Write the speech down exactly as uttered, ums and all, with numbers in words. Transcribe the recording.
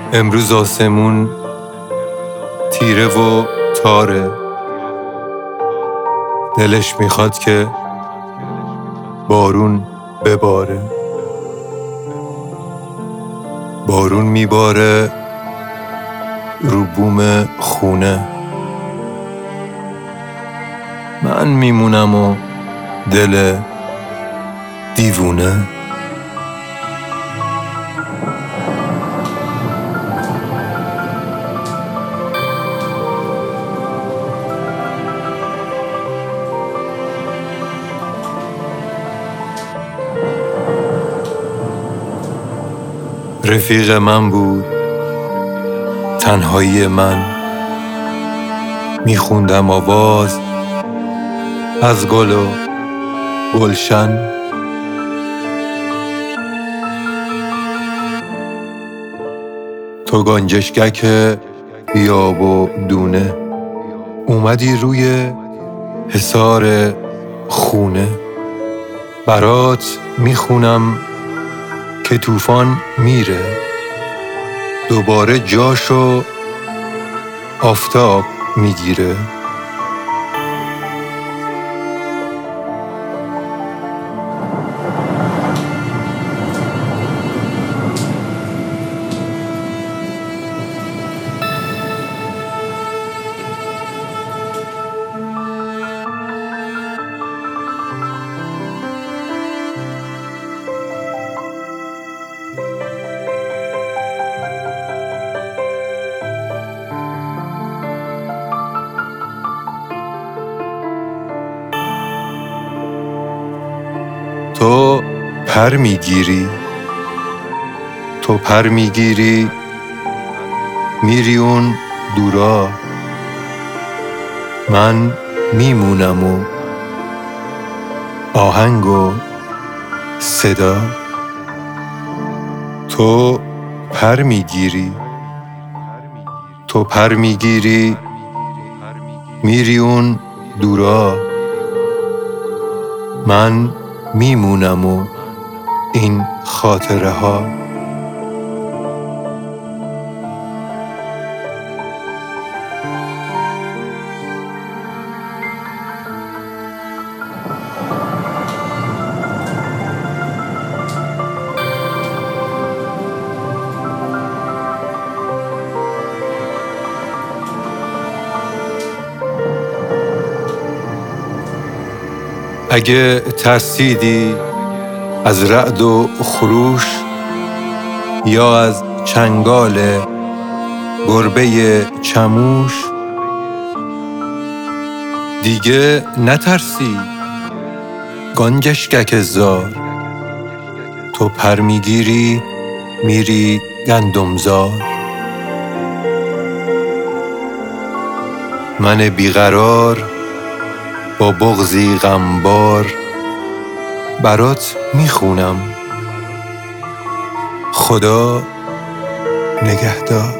امروز آسمون تیره و تاره، دلش میخواد که بارون بباره. بارون میباره رو بوم خونه، من میمونم و دل دیوونه. رفیق من بود تنهایی من، میخوندم آواز از گل و گلشن. تو گنجشگک بیاب و دونه، اومدی روی حصار خونه. برات میخونم که طوفان میره، دوباره جاشو آفتاب میگیره. تو پر میگیری، تو پر میگیری میری اون دورا، من میمونم و آهنگ و صدا. تو پر میگیری، تو پر میگیری میری اون دورا، من میمونم و این خاطره ها. اگه ترسیدی از رعد و خروش یا از چنگال گربه چموش، دیگه نترسی گنجشگک زار، تو پر میگیری میری گندمزار. من بیقرار با بغضی غمبار برات میخونم، خدا نگهدار.